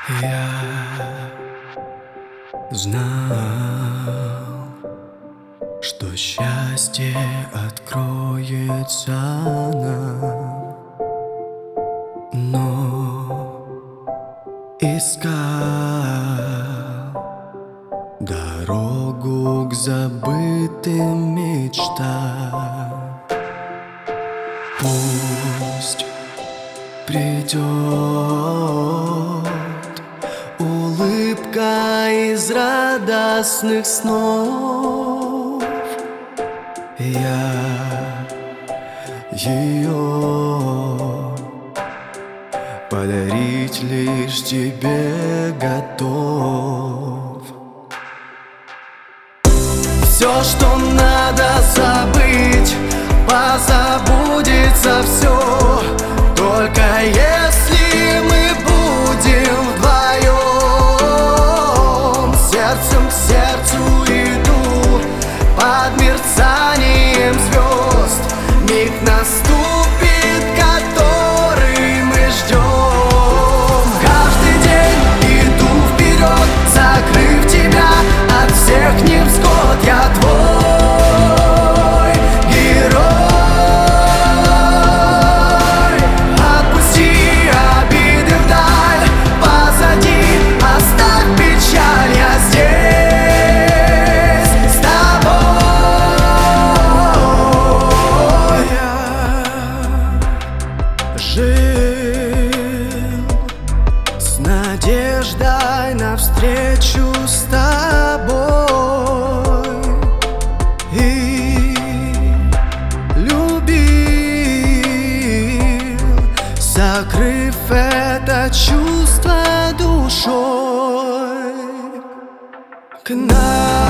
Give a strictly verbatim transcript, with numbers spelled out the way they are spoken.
Я знал, что счастье откроется нам, но искал дорогу к забытым мечтам. Пусть придет улыбка из радостных снов. Я ее подарить лишь тебе готов. Все, что надо забыть, позабудется все. Только если мы будем вдвоем, сердцем к сердцу иду под мерцанием звезд. Миг наступит, который мы ждем. Каждый день иду вперед, закрыв тебя от всех невзгод. Я твой герой. Отпусти обиды вдаль, позади оставь печаль. Я здесь с тобой. Я жил с надеждой навстречу с тобой и любил, закрыв это чувство душой. К нам